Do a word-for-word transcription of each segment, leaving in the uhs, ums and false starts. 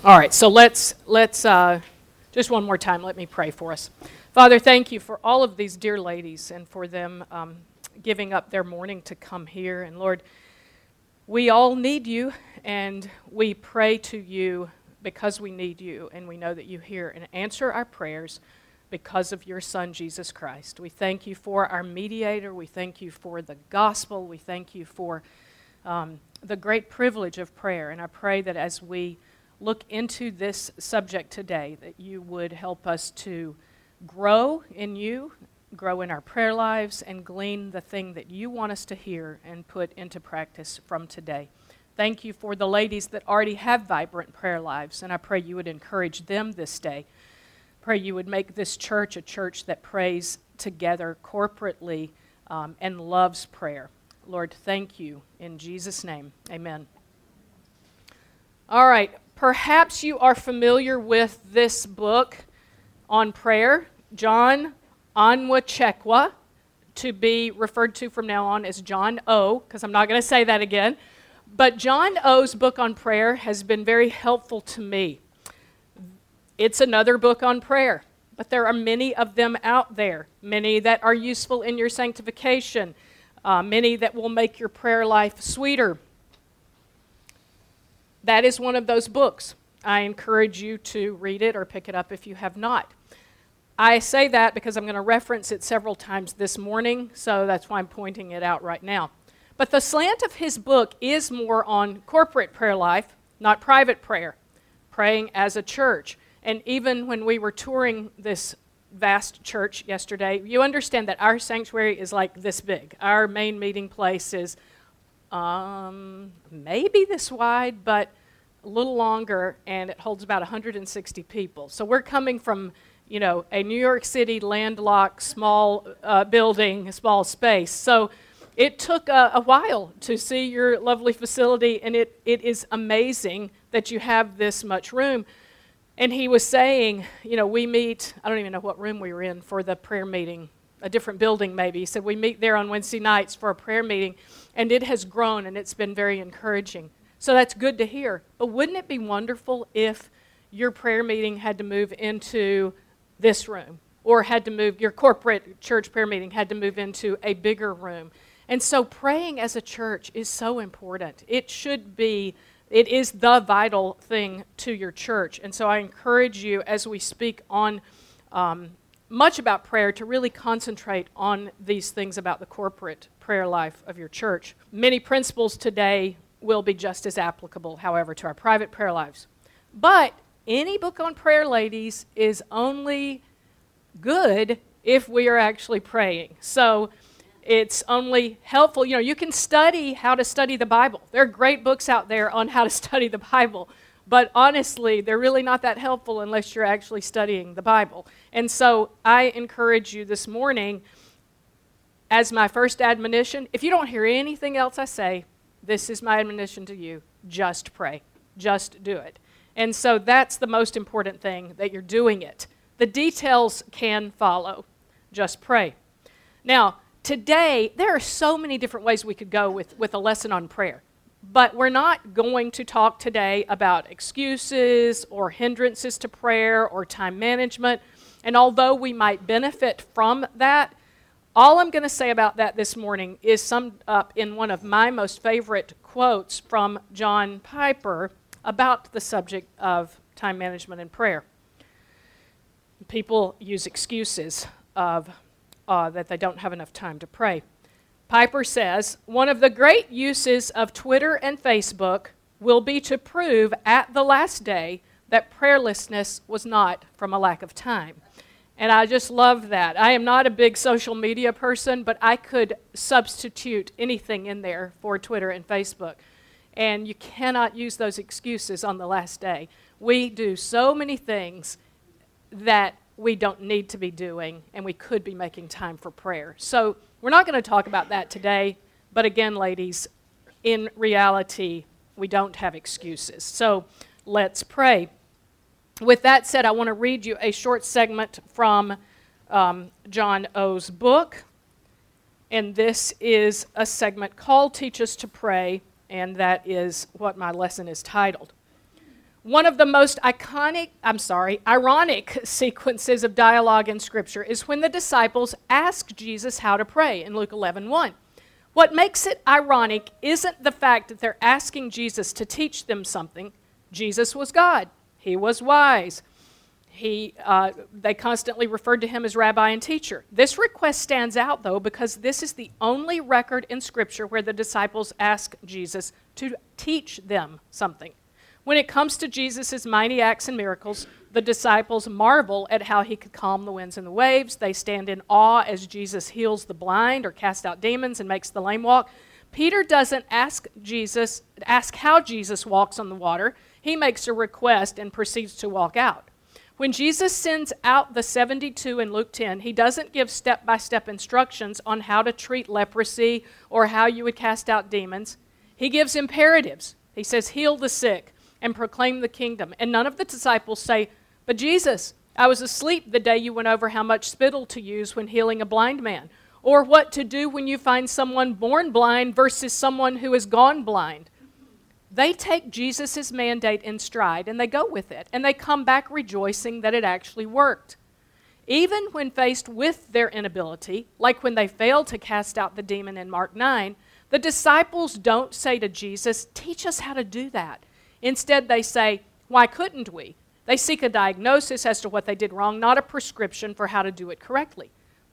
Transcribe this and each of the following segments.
All right, so let's, let's uh, just one more time, let me pray for us. Father, thank you for all of these dear ladies and for them um, giving up their morning to come here. And Lord, we all need you, and we pray to you because we need you, and we know that you hear and answer our prayers because of your Son, Jesus Christ. We thank you for our mediator. We thank you for the gospel. We thank you for um, the great privilege of prayer. And I pray that as we look into this subject today, that you would help us to grow in you, grow in our prayer lives, and glean the thing that you want us to hear and put into practice from today. Thank you for the ladies that already have vibrant prayer lives, and I pray you would encourage them this day. Pray you would make this church a church that prays together corporately um, and loves prayer. Lord, thank you. In Jesus' name, amen. All right, perhaps you are familiar with this book on prayer, John Onwuchekwa, to be referred to from now on as John O, because I'm not going to say that again. But John O's book on prayer has been very helpful to me. It's another book on prayer, but there are many of them out there, many that are useful in your sanctification, uh, many that will make your prayer life sweeter. That is one of those books. I encourage you to read it or pick it up if you have not. I say that because I'm going to reference it several times this morning, so that's why I'm pointing it out right now. But the slant of his book is more on corporate prayer life, not private prayer, praying as a church. And even when we were touring this vast church yesterday, you understand that our sanctuary is like this big. Our main meeting place is um, maybe this wide, but a little longer, and it holds about one hundred sixty people. So we're coming from, you know, a New York City landlocked small uh, building, small space. So it took a, a while to see your lovely facility, and it, it is amazing that you have this much room. And he was saying, you know, we meet, I don't even know what room we were in for the prayer meeting, a different building maybe. He said we meet there on Wednesday nights for a prayer meeting, and it has grown, and it's been very encouraging. So that's good to hear. But wouldn't it be wonderful if your prayer meeting had to move into this room, or had to move, your corporate church prayer meeting had to move into a bigger room? And so praying as a church is so important. It should be, it is the vital thing to your church. And so I encourage you, as we speak on um, much about prayer, to really concentrate on these things about the corporate prayer life of your church. Many principles today will be just as applicable, however, to our private prayer lives. But any book on prayer, ladies, is only good if we are actually praying. So it's only helpful. You know, you can study how to study the Bible. There are great books out there on how to study the Bible. But honestly, they're really not that helpful unless you're actually studying the Bible. And so I encourage you this morning, as my first admonition, if you don't hear anything else I say, this is my admonition to you: just pray. Just do it. And so that's the most important thing, that you're doing it. The details can follow. Just pray. Now, today, there are so many different ways we could go with, with a lesson on prayer. But we're not going to talk today about excuses or hindrances to prayer or time management. And although we might benefit from that, all I'm going to say about that this morning is summed up in one of my most favorite quotes from John Piper about the subject of time management and prayer. People use excuses of uh, that they don't have enough time to pray. Piper says, one of the great uses of Twitter and Facebook will be to prove at the last day that prayerlessness was not from a lack of time. And I just love that. I am not a big social media person, but I could substitute anything in there for Twitter and Facebook. And you cannot use those excuses on the last day. We do so many things that we don't need to be doing, and we could be making time for prayer. So we're not going to talk about that today, but again, ladies, in reality, we don't have excuses. So let's pray. With that said, I want to read you a short segment from um, John O's book, and this is a segment called Teach Us to Pray, and that is what my lesson is titled. One of the most iconic, I'm sorry, ironic sequences of dialogue in Scripture is when the disciples ask Jesus how to pray in Luke eleven one. What makes it ironic isn't the fact that they're asking Jesus to teach them something. Jesus was God. He was wise. He, uh, they constantly referred to him as rabbi and teacher. This request stands out, though, because this is the only record in Scripture where the disciples ask Jesus to teach them something. When it comes to Jesus' mighty acts and miracles, the disciples marvel at how he could calm the winds and the waves. They stand in awe as Jesus heals the blind or casts out demons and makes the lame walk. Peter doesn't ask Jesus, ask how Jesus walks on the water. He makes a request and proceeds to walk out. When Jesus sends out the seventy-two in Luke ten, he doesn't give step-by-step instructions on how to treat leprosy or how you would cast out demons. He gives imperatives. He says, heal the sick and proclaim the kingdom. And none of the disciples say, but Jesus, I was asleep the day you went over how much spittle to use when healing a blind man, or what to do when you find someone born blind versus someone who has gone blind. They take Jesus' mandate in stride, and they go with it, and they come back rejoicing that it actually worked. Even when faced with their inability, like when they failed to cast out the demon in Mark nine, the disciples don't say to Jesus, teach us how to do that. Instead, they say, why couldn't we? They seek a diagnosis as to what they did wrong, not a prescription for how to do it correctly.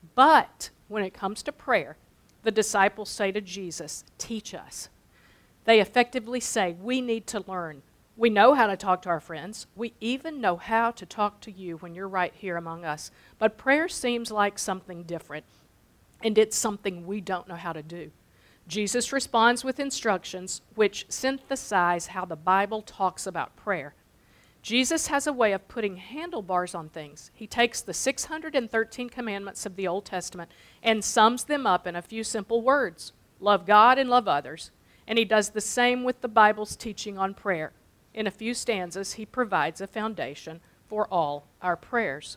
But when it comes to prayer, the disciples say to Jesus, teach us. They effectively say, we need to learn. We know how to talk to our friends. We even know how to talk to you when you're right here among us. But prayer seems like something different, and it's something we don't know how to do. Jesus responds with instructions which synthesize how the Bible talks about prayer. Jesus has a way of putting handlebars on things. He takes the six hundred thirteen commandments of the Old Testament and sums them up in a few simple words. Love God and love others. And he does the same with the Bible's teaching on prayer. In a few stanzas, he provides a foundation for all our prayers.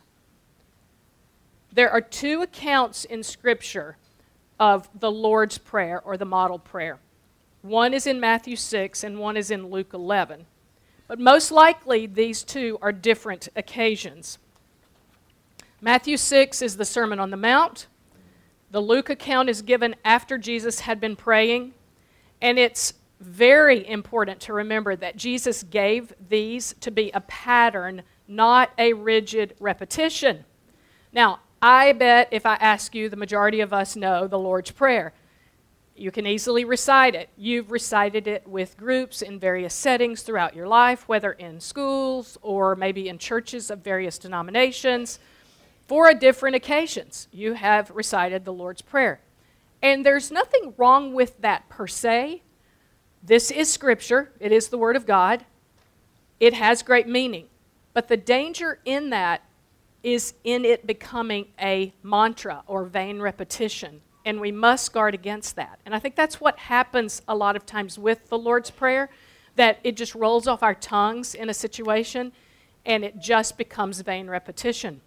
There are two accounts in Scripture of the Lord's Prayer, or the model prayer. One is in Matthew six and one is in Luke eleven. But most likely these two are different occasions. Matthew six is the Sermon on the Mount. The Luke account is given after Jesus had been praying. And it's very important to remember that Jesus gave these to be a pattern, not a rigid repetition. Now, I bet if I ask you, the majority of us know the Lord's Prayer. You can easily recite it. You've recited it with groups in various settings throughout your life, whether in schools or maybe in churches of various denominations. For different occasions, you have recited the Lord's Prayer. And there's nothing wrong with that per se. This is Scripture. It is the Word of God. It has great meaning. But the danger in that is in it becoming a mantra or vain repetition. And we must guard against that. And I think that's what happens a lot of times with the Lord's Prayer, that it just rolls off our tongues in a situation and it just becomes vain repetition.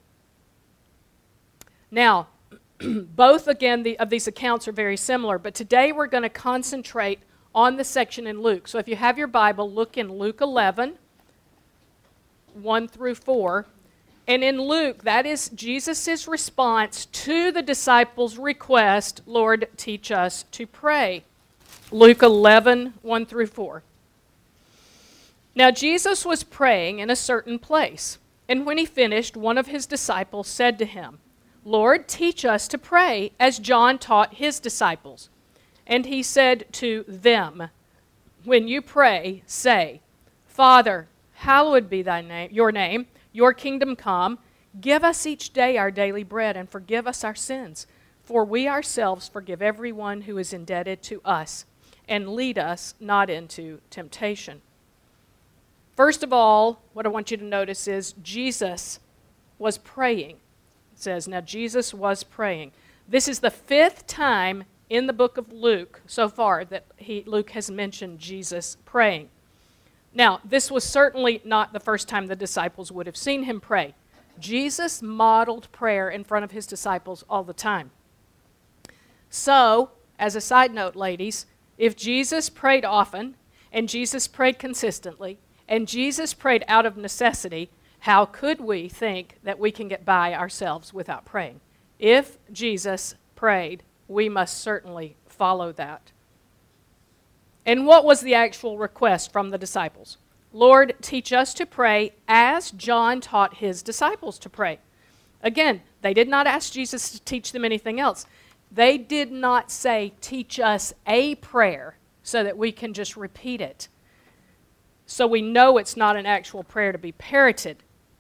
Now, both, again, the, of these accounts are very similar, but today we're going to concentrate on the section in Luke. So if you have your Bible, look in Luke eleven, one through four. And in Luke, that is Jesus' response to the disciples' request, Lord, teach us to pray. Luke eleven, one through four. Now Jesus was praying in a certain place, and when he finished, one of his disciples said to him, Lord, teach us to pray, as John taught his disciples. And he said to them, when you pray, say, Father, hallowed be thy name, your name, your kingdom come. Give us each day our daily bread, and forgive us our sins. For we ourselves forgive everyone who is indebted to us, and lead us not into temptation. First of all, what I want you to notice is Jesus was praying. It says, now Jesus was praying. This is the fifth time in the book of Luke so far that he, Luke has mentioned Jesus praying. Now, this was certainly not the first time the disciples would have seen him pray. Jesus modeled prayer in front of his disciples all the time. So, as a side note, ladies, if Jesus prayed often, and Jesus prayed consistently, And Jesus prayed out of necessity. How could we think that we can get by ourselves without praying? If Jesus prayed, we must certainly follow that. And what was the actual request from the disciples? Lord, teach us to pray as John taught his disciples to pray. Again, they did not ask Jesus to teach them anything else. They did not say, teach us a prayer so that we can just repeat it. So we know it's not an actual prayer to be parroted.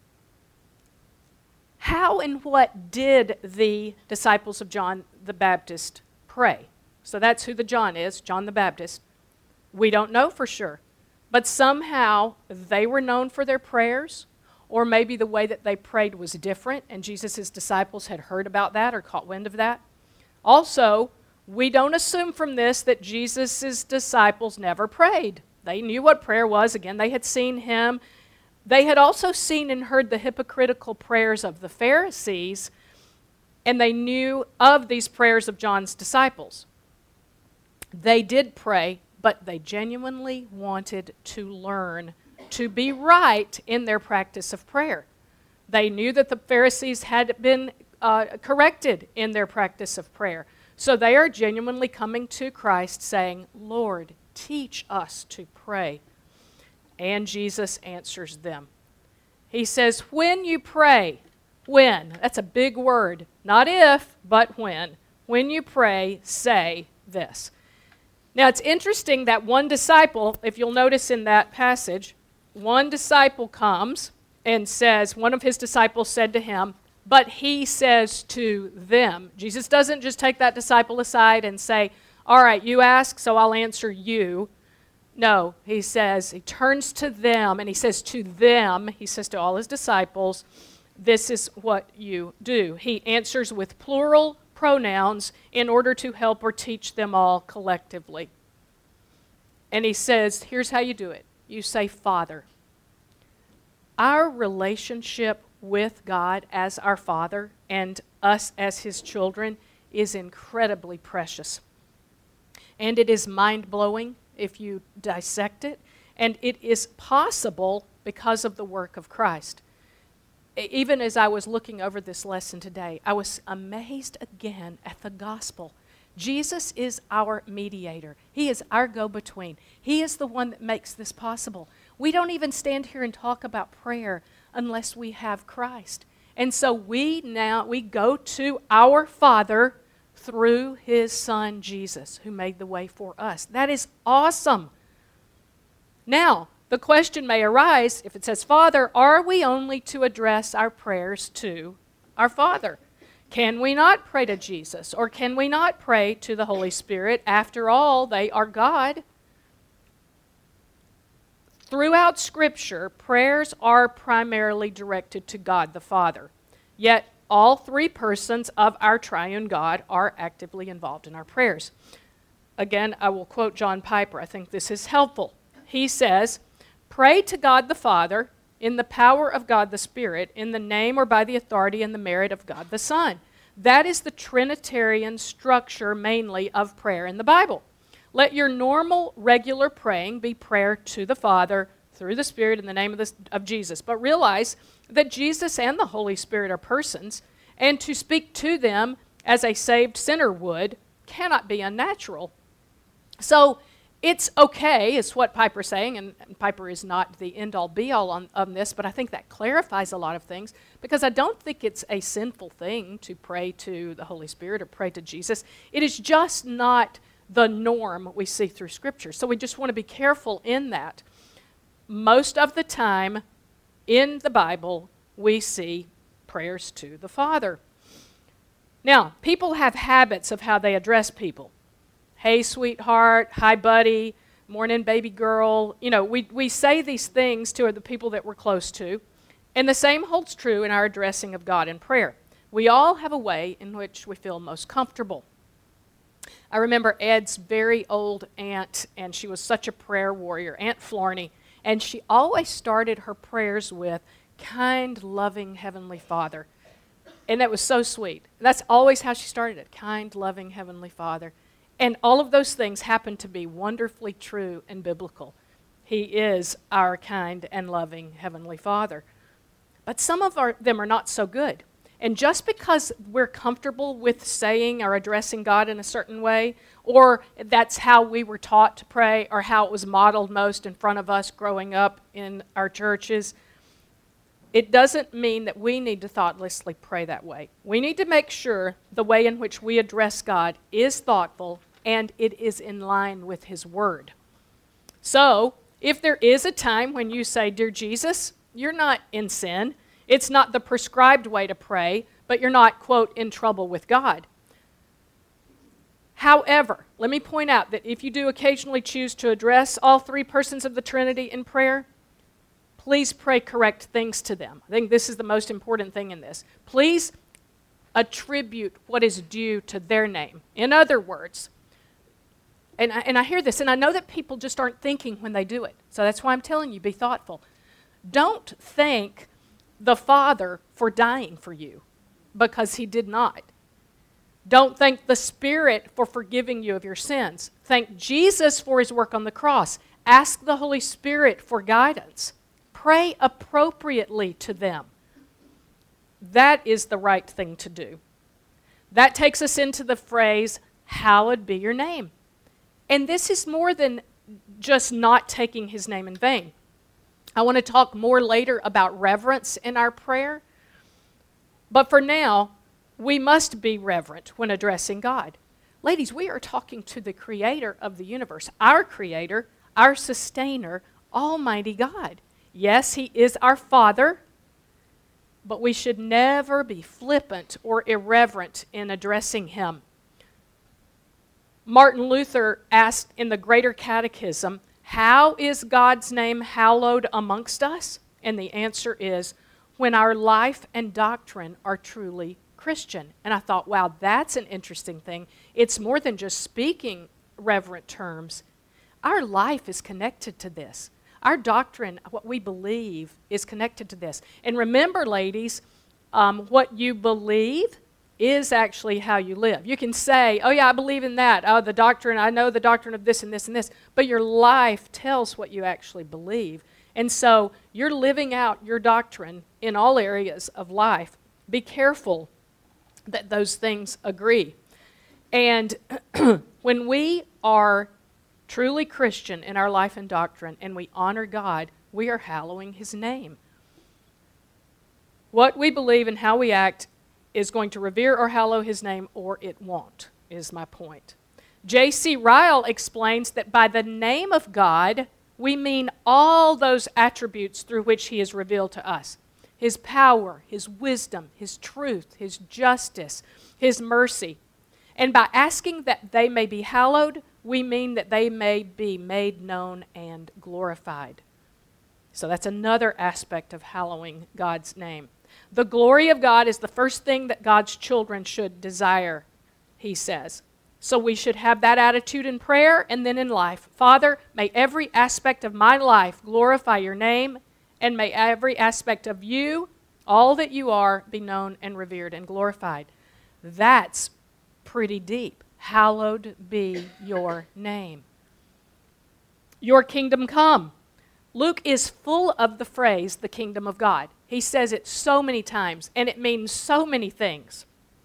How and what did the disciples of John the Baptist pray? So that's who the John is, John the Baptist. We don't know for sure. But somehow they were known for their prayers, or maybe the way that they prayed was different, and Jesus' disciples had heard about that or caught wind of that. Also, we don't assume from this that Jesus' disciples never prayed. They knew what prayer was. Again, they had seen him. They had also seen and heard the hypocritical prayers of the Pharisees, and they knew of these prayers of John's disciples. They did pray, but they genuinely wanted to learn to be right in their practice of prayer. They knew that the Pharisees had been uh, corrected in their practice of prayer. So they are genuinely coming to Christ saying, Lord, teach us to pray. And Jesus answers them. He says, when you pray, when? That's a big word. Not if, but when. When you pray, say this. Now, it's interesting that one disciple, if you'll notice in that passage, one disciple comes and says, one of his disciples said to him, but he says to them. Jesus doesn't just take that disciple aside and say, all right, you ask, so I'll answer you. No, he says, he turns to them and he says to them, he says to all his disciples, this is what you do. He answers with plural pronouns in order to help or teach them all collectively. And he says, here's how you do it. You say, Father. Our relationship with God as our Father and us as his children is incredibly precious. And it is mind-blowing if you dissect it. And it is possible because of the work of Christ. Even as I was looking over this lesson today, I was amazed again at the gospel. Jesus is our mediator. He is our go-between. He is the one that makes this possible. We don't even stand here and talk about prayer unless we have Christ. And so we now, we go to our Father through his Son, Jesus, who made the way for us. That is awesome. Now, the question may arise, if it says Father, are we only to address our prayers to our Father? Can we not pray to Jesus? Or can we not pray to the Holy Spirit? After all, they are God. Throughout Scripture, prayers are primarily directed to God the Father. Yet, all three persons of our triune God are actively involved in our prayers. Again, I will quote John Piper. I think this is helpful. He says, pray to God the Father in the power of God the Spirit, in the name or by the authority and the merit of God the Son. That is the Trinitarian structure mainly of prayer in the Bible. Let your normal, regular praying be prayer to the Father through the Spirit in the name of, the, of Jesus. But realize that Jesus and the Holy Spirit are persons, and to speak to them as a saved sinner would cannot be unnatural. So, it's okay, is what Piper's saying, and Piper is not the end-all, be-all on, on this, but I think that clarifies a lot of things, because I don't think it's a sinful thing to pray to the Holy Spirit or pray to Jesus. It is just not the norm we see through Scripture. So we just want to be careful in that. Most of the time in the Bible, we see prayers to the Father. Now, people have habits of how they address people. Hey, sweetheart, hi, buddy, morning, baby girl. You know, we, we say these things to the people that we're close to, and the same holds true in our addressing of God in prayer. We all have a way in which we feel most comfortable. I remember Ed's very old aunt, and she was such a prayer warrior, Aunt Florney, and she always started her prayers with, kind, loving Heavenly Father. And that was so sweet. That's always how she started it, kind, loving Heavenly Father. And all of those things happen to be wonderfully true and biblical. He is our kind and loving Heavenly Father. But some of our, them are not so good. And just because we're comfortable with saying or addressing God in a certain way, or that's how we were taught to pray, or how it was modeled most in front of us growing up in our churches, it doesn't mean that we need to thoughtlessly pray that way. We need to make sure the way in which we address God is thoughtful and it is in line with His Word. So, if there is a time when you say, "Dear Jesus," you're not in sin. It's not the prescribed way to pray, but you're not, quote, in trouble with God. However, let me point out that if you do occasionally choose to address all three persons of the Trinity in prayer, please pray correct things to them. I think this is the most important thing in this. Please attribute what is due to their name. In other words, and I, and I hear this, and I know that people just aren't thinking when they do it. So that's why I'm telling you, be thoughtful. Don't thank the Father for dying for you, because He did not. Don't thank the Spirit for forgiving you of your sins. Thank Jesus for His work on the cross. Ask the Holy Spirit for guidance. Pray appropriately to them. That is the right thing to do. That takes us into the phrase, "Hallowed be your name." And this is more than just not taking His name in vain. I want to talk more later about reverence in our prayer. But for now, we must be reverent when addressing God. Ladies, we are talking to the Creator of the universe, our Creator, our Sustainer, Almighty God. Yes, He is our Father, but we should never be flippant or irreverent in addressing Him. Martin Luther asked in the Greater Catechism, "How is God's name hallowed amongst us?" And the answer is, when our life and doctrine are truly Christian. And I thought, wow, that's an interesting thing. It's more than just speaking reverent terms. Our life is connected to this. Our doctrine, what we believe, is connected to this. And remember, ladies, um, what you believe is actually how you live. You can say, "Oh yeah, I believe in that. Oh, the doctrine, I know the doctrine of this and this and this." But your life tells what you actually believe. And so you're living out your doctrine in all areas of life. Be careful that those things agree. And when we are truly Christian in our life and doctrine and we honor God, we are hallowing His name. What we believe and how we act is going to revere or hallow His name, or it won't, is my point. J C Ryle explains that by the name of God, we mean all those attributes through which He is revealed to us. His power, His wisdom, His truth, His justice, His mercy. And by asking that they may be hallowed, we mean that they may be made known and glorified. So that's another aspect of hallowing God's name. The glory of God is the first thing that God's children should desire, he says. So we should have that attitude in prayer and then in life. Father, may every aspect of my life glorify your name, and may every aspect of you, all that you are, be known and revered and glorified. That's pretty deep. Hallowed be your name. Your kingdom come. Luke is full of the phrase, the kingdom of God. He says it so many times, and it means so many things.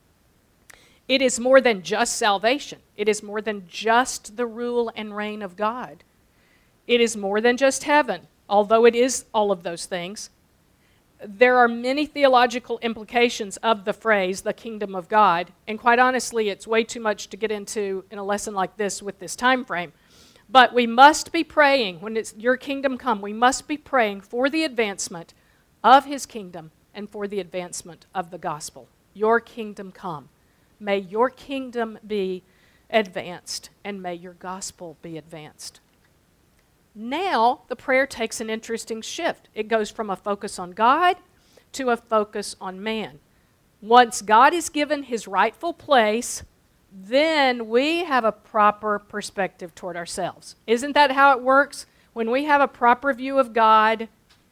It is more than just salvation. It is more than just the rule and reign of God. It is more than just heaven, although it is all of those things. There are many theological implications of the phrase, the kingdom of God, and quite honestly, it's way too much to get into in a lesson like this with this time frame. But we must be praying, when it's your kingdom come, we must be praying for the advancement of his kingdom and for the advancement of the gospel. Your kingdom come. May your kingdom be advanced, and may your gospel be advanced. Now, the prayer takes an interesting shift. It goes from a focus on God to a focus on man. Once God is given his rightful place, then we have a proper perspective toward ourselves. Isn't that how it works? When we have a proper view of God,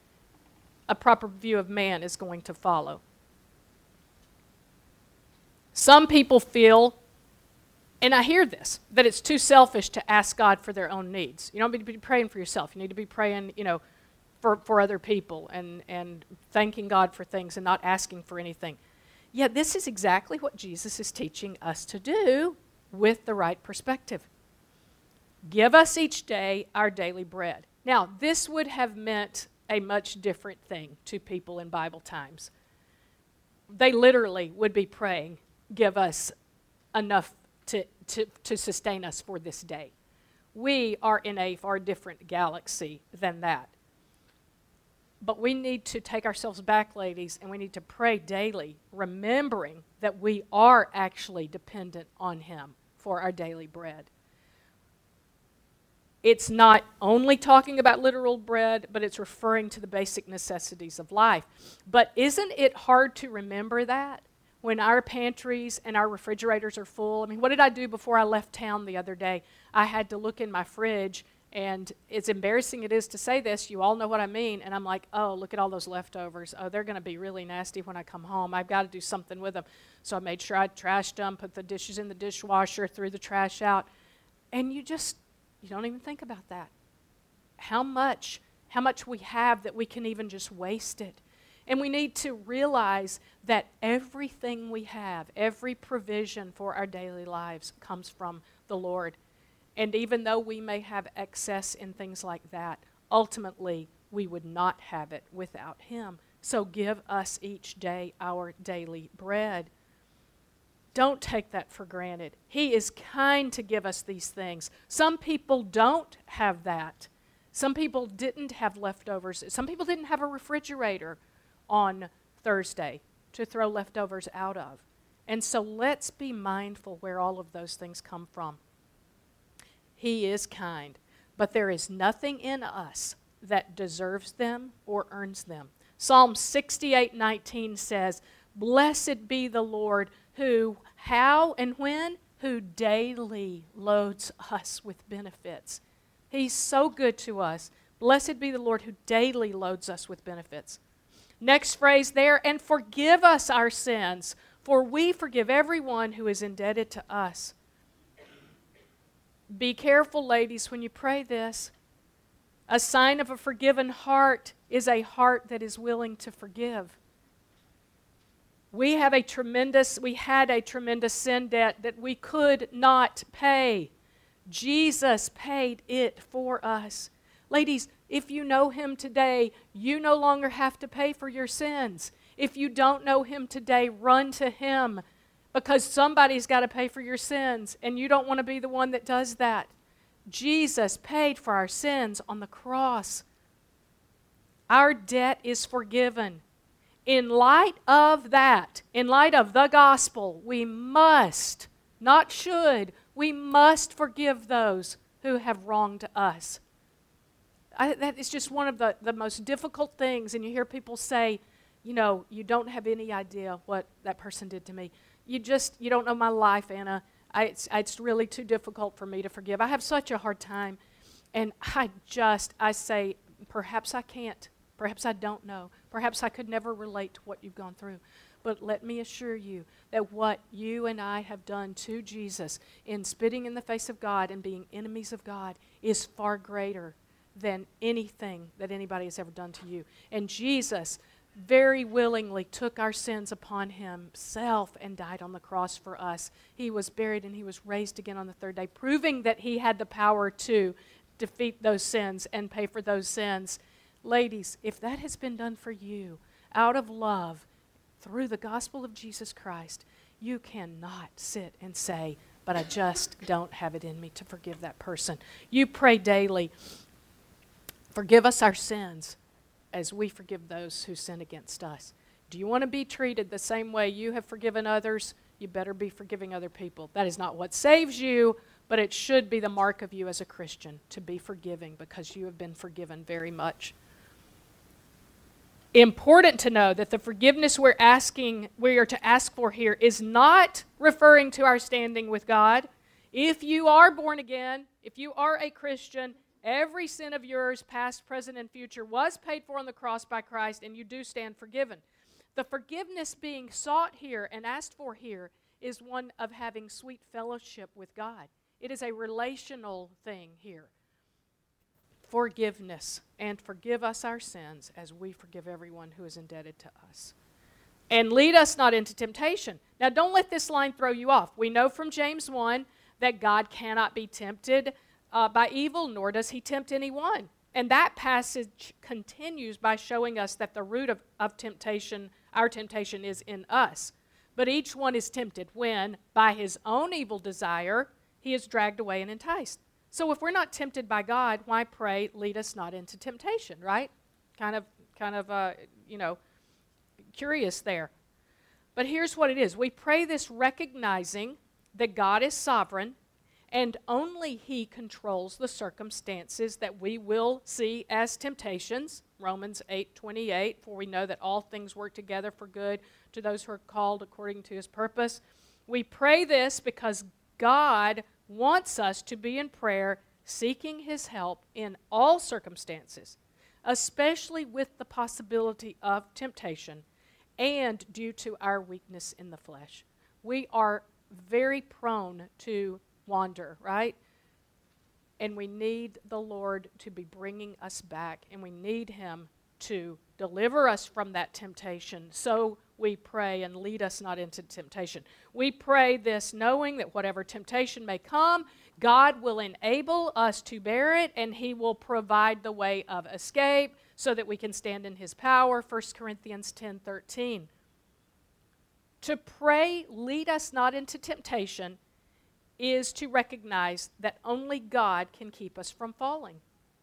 a proper view of man is going to follow. Some people feel And I hear this, that it's too selfish to ask God for their own needs. You don't need to be praying for yourself. You need to be praying, you know, for, for other people and, and thanking God for things and not asking for anything. Yet this is exactly what Jesus is teaching us to do with the right perspective. Give us each day our daily bread. Now, this would have meant a much different thing to people in Bible times. They literally would be praying, give us enough to, to, to sustain us for this day. We are in a far different galaxy than that. But we need to take ourselves back, ladies, and we need to pray daily, remembering that we are actually dependent on Him for our daily bread. It's not only talking about literal bread, but it's referring to the basic necessities of life. But isn't it hard to remember that when our pantries and our refrigerators are full? I mean, what did I do before I left town the other day? I had to look in my fridge, and as embarrassing it is to say this, you all know what I mean, and I'm like, oh, look at all those leftovers. Oh, they're going to be really nasty when I come home. I've got to do something with them. So I made sure I trashed them, put the dishes in the dishwasher, threw the trash out, and you just... You don't even think about that. How much, how much we have that we can even just waste it. And we need to realize that everything we have, every provision for our daily lives comes from the Lord. And even though we may have excess in things like that, ultimately we would not have it without Him. So give us each day our daily bread. Don't take that for granted. He is kind to give us these things. Some people don't have that. Some people didn't have leftovers. Some people didn't have a refrigerator on Thursday to throw leftovers out of. And so let's be mindful where all of those things come from. He is kind, but there is nothing in us that deserves them or earns them. Psalm sixty-eight nineteen says, "Blessed be the Lord who, how and when? Who daily loads us with benefits." He's so good to us. Blessed be the Lord who daily loads us with benefits. Next phrase there, "and forgive us our sins, for we forgive everyone who is indebted to us." Be careful, ladies, when you pray this. A sign of a forgiven heart is a heart that is willing to forgive. We have a tremendous, we had a tremendous sin debt that we could not pay. Jesus paid it for us. Ladies, if you know Him today, you no longer have to pay for your sins. If you don't know Him today, run to Him, because somebody's got to pay for your sins, and you don't want to be the one that does that. Jesus paid for our sins on the cross. Our debt is forgiven. In light of that, in light of the gospel, we must, not should, we must forgive those who have wronged us. I, that is just one of the, the most difficult things, and you hear people say, you know, you don't have any idea what that person did to me. You just, you don't know my life, Anna. I, it's, it's really too difficult for me to forgive. I have such a hard time, and I just, I say, perhaps I can't. Perhaps I don't know. Perhaps I could never relate to what you've gone through. But let me assure you that what you and I have done to Jesus in spitting in the face of God and being enemies of God is far greater than anything that anybody has ever done to you. And Jesus very willingly took our sins upon Himself and died on the cross for us. He was buried and He was raised again on the third day, proving that He had the power to defeat those sins and pay for those sins. Ladies, if that has been done for you out of love through the gospel of Jesus Christ, you cannot sit and say, but I just don't have it in me to forgive that person. You pray daily, forgive us our sins as we forgive those who sin against us. Do you want to be treated the same way you have forgiven others? You better be forgiving other people. That is not what saves you, but it should be the mark of you as a Christian to be forgiving, because you have been forgiven very much. Important to know that the forgiveness we're asking, we are to ask for here, is not referring to our standing with God. If you are born again, if you are a Christian, every sin of yours, past, present, and future, was paid for on the cross by Christ, and you do stand forgiven. The forgiveness being sought here and asked for here is one of having sweet fellowship with God. It is a relational thing here. Forgiveness, and forgive us our sins as we forgive everyone who is indebted to us. And lead us not into temptation. Now, don't let this line throw you off. We know from James one that God cannot be tempted uh, by evil, nor does he tempt anyone. And that passage continues by showing us that the root of, of temptation, our temptation, is in us. But each one is tempted when, by his own evil desire, he is dragged away and enticed. So if we're not tempted by God, why pray, lead us not into temptation, right? Kind of, kind of, uh, you know, curious there. But here's what it is. We pray this recognizing that God is sovereign and only he controls the circumstances that we will see as temptations. Romans eight twenty-eight, for we know that all things work together for good to those who are called according to his purpose. We pray this because God wants us to be in prayer, seeking his help in all circumstances, especially with the possibility of temptation and due to our weakness in the flesh. We are very prone to wander, right? And we need the Lord to be bringing us back, and we need him to deliver us from that temptation. So we pray, and lead us not into temptation. We pray this knowing that whatever temptation may come, God will enable us to bear it, and he will provide the way of escape so that we can stand in his power. First Corinthians ten thirteen. To pray, lead us not into temptation, is to recognize that only God can keep us from falling.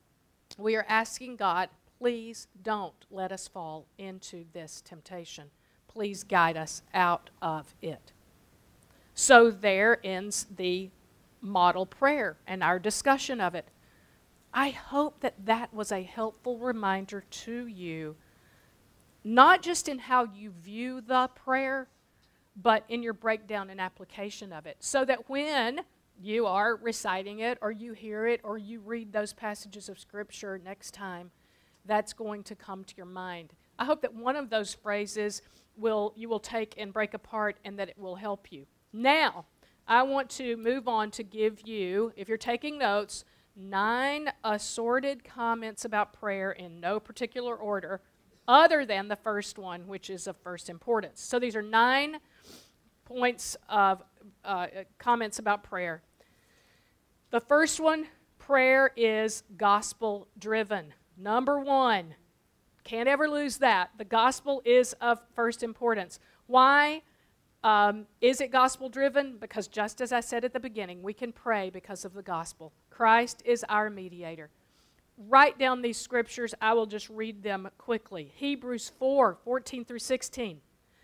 We are asking God, please don't let us fall into this temptation. Please guide us out of it. So there ends the model prayer and our discussion of it. I hope that that was a helpful reminder to you, not just in how you view the prayer, but in your breakdown and application of it, so that when you are reciting it or you hear it or you read those passages of Scripture next time, that's going to come to your mind. I hope that one of those phrases will you will take and break apart and that it will help you. Now, I want to move on to give you, if you're taking notes, nine assorted comments about prayer in no particular order, other than the first one, which is of first importance. So these are nine points of uh, comments about prayer. The first one, prayer is gospel-driven. Number one, can't ever lose that. The gospel is of first importance. Why um, is it gospel-driven? Because just as I said at the beginning, we can pray because of the gospel. Christ is our mediator. Write down these scriptures. I will just read them quickly. Hebrews four, fourteen through sixteen.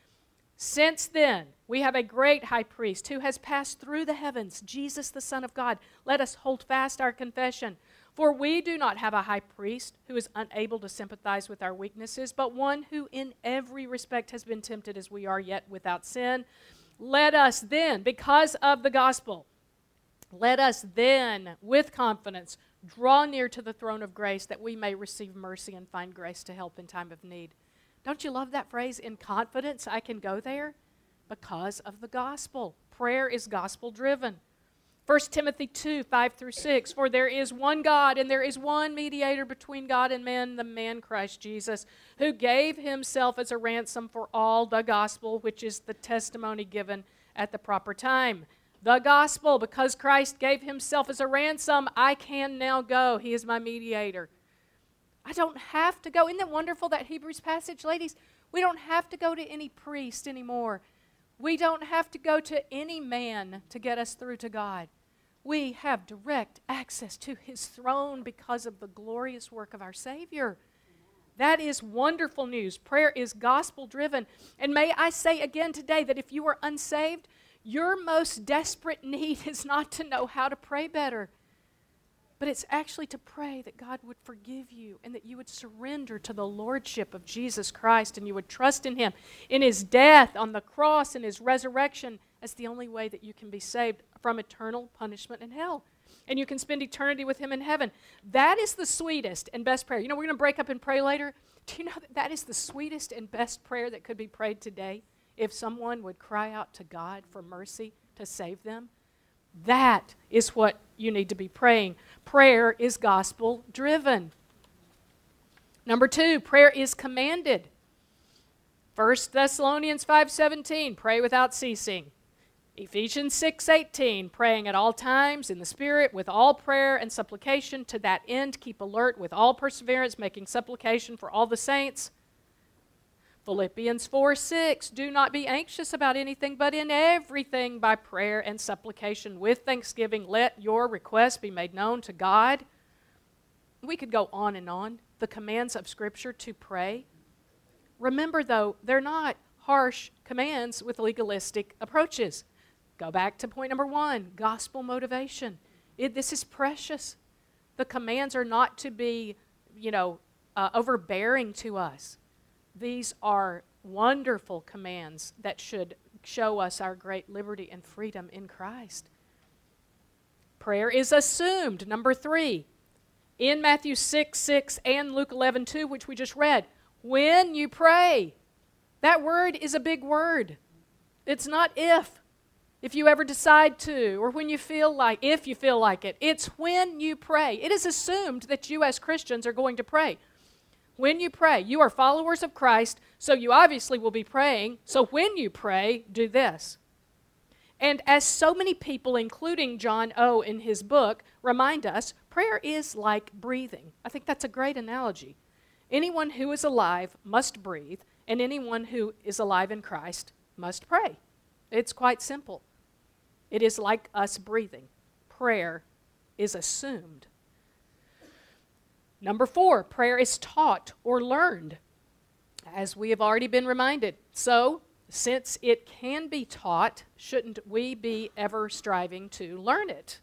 Since then, we have a great high priest who has passed through the heavens, Jesus the Son of God. Let us hold fast our confession. For we do not have a high priest who is unable to sympathize with our weaknesses, but one who in every respect has been tempted as we are, yet without sin. Let us then, because of the gospel, let us then, with confidence, draw near to the throne of grace that we may receive mercy and find grace to help in time of need. Don't you love that phrase, in confidence I can go there? Because of the gospel. Prayer is gospel-driven. First Timothy two, five through six, for there is one God and there is one mediator between God and men, the man Christ Jesus, who gave himself as a ransom for all, the gospel, which is the testimony given at the proper time. The gospel, because Christ gave himself as a ransom, I can now go. He is my mediator. I don't have to go. Isn't it wonderful, that Hebrews passage, ladies? We don't have to go to any priest anymore. We don't have to go to any man to get us through to God. We have direct access to his throne because of the glorious work of our Savior. That is wonderful news. Prayer is gospel-driven. And may I say again today that if you are unsaved, your most desperate need is not to know how to pray better, but it's actually to pray that God would forgive you and that you would surrender to the lordship of Jesus Christ and you would trust in him, in his death on the cross and his resurrection as the only way that you can be saved from eternal punishment in hell. And you can spend eternity with him in heaven. That is the sweetest and best prayer. You know, we're going to break up and pray later. Do you know that that is the sweetest and best prayer that could be prayed today? if someone would cry out to God for mercy to save them? That is what you need to be praying. Prayer is gospel-driven. Number two, prayer is commanded. First Thessalonians five seventeen, pray without ceasing. Ephesians six eighteen, praying at all times in the Spirit with all prayer and supplication. To that end, keep alert with all perseverance, making supplication for all the saints. Philippians four six, do not be anxious about anything, but in everything by prayer and supplication with thanksgiving, let your requests be made known to God. We could go on and on. The commands of Scripture to pray. Remember, though, they're not harsh commands with legalistic approaches. Go back to point number one, gospel motivation. It, this is precious. The commands are not to be, you know, uh, overbearing to us. These are wonderful commands that should show us our great liberty and freedom in Christ. Prayer is assumed. Number three, in Matthew six six and Luke eleven two, which we just read, when you pray. That word is a big word. It's not if. If you ever decide to, or when you feel like, if you feel like it. It's when you pray. It is assumed that you as Christians are going to pray. When you pray, you are followers of Christ, so you obviously will be praying. So when you pray, do this. And as so many people, including John O. in his book, remind us, prayer is like breathing. I think that's a great analogy. Anyone who is alive must breathe, and anyone who is alive in Christ must pray. It's quite simple. It is like us breathing. Prayer is assumed. Number four, prayer is taught or learned, as we have already been reminded. So, since it can be taught, shouldn't we be ever striving to learn it?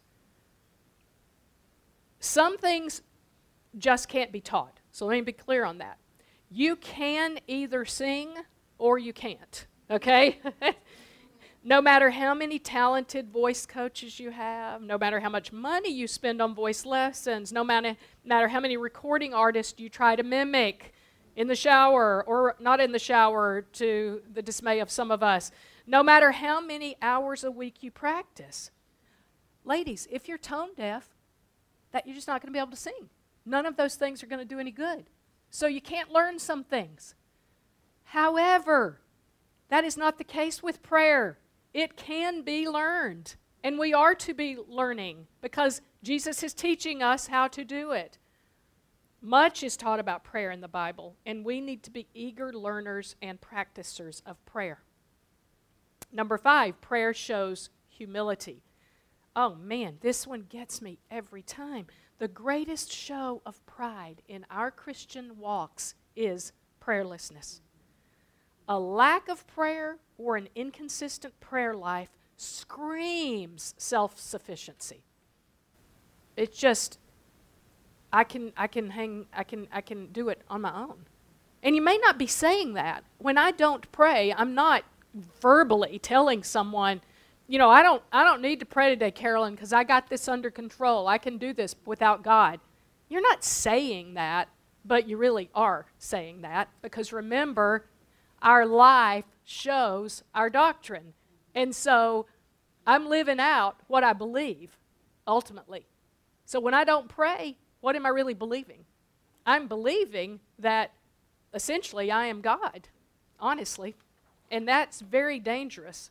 Some things just can't be taught. So let me be clear on that. You can either sing or you can't, okay? No matter how many talented voice coaches you have, no matter how much money you spend on voice lessons, no matter, matter how many recording artists you try to mimic in the shower or not in the shower to the dismay of some of us, no matter how many hours a week you practice. Ladies, if you're tone deaf, that you're just not going to be able to sing. None of those things are going to do any good. So you can't learn some things. However, that is not the case with prayer. It can be learned, and we are to be learning because Jesus is teaching us how to do it. Much is taught about prayer in the Bible, and we need to be eager learners and practicers of prayer. Number five, prayer shows humility. Oh man, this one gets me every time. The greatest show of pride in our Christian walks is prayerlessness. A lack of prayer or an inconsistent prayer life screams self-sufficiency. It's just, I can, I can hang, I can, I can do it on my own. And you may not be saying that. When I don't pray, I'm not verbally telling someone, you know, I don't, I don't need to pray today, Carolyn, because I got this under control. I can do this without God. You're not saying that, but you really are saying that, because remember, our life shows our doctrine. And so I'm living out what I believe, ultimately. So when I don't pray, what am I really believing? I'm believing that essentially I am God, honestly. And that's very dangerous.